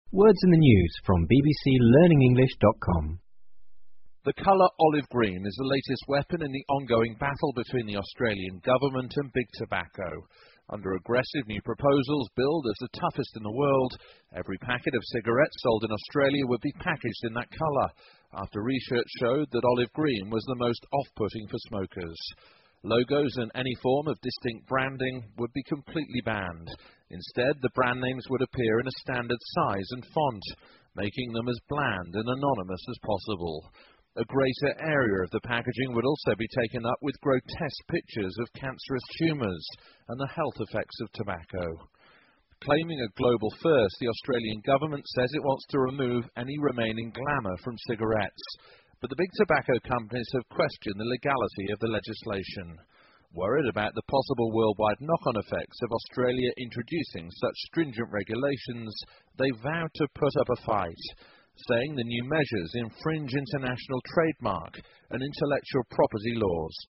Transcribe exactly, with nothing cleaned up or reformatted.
Words in the news from b b c learning english dot com. The colour olive green is the latest weapon in the ongoing battle between the Australian government and big tobacco. Under aggressive new proposals billed as the toughest in the world, every packet of cigarettes sold in Australia would be packaged in that colour, after research showed that olive green was the most off-putting for smokers. Logos and any form of distinct branding would be completely banned. Instead, the brand names would appear in a standard size and font, making them as bland and anonymous as possible. A greater area of the packaging would also be taken up with grotesque pictures of cancerous tumours and the health effects of tobacco. Claiming a global first, the Australian government says it wants to remove any remaining glamour from cigarettes, but the big tobacco companies have questioned the legality of the legislation. Worried about the possible worldwide knock-on effects of Australia introducing such stringent regulations, they vowed to put up a fight, saying the new measures infringe international trademark and intellectual property laws.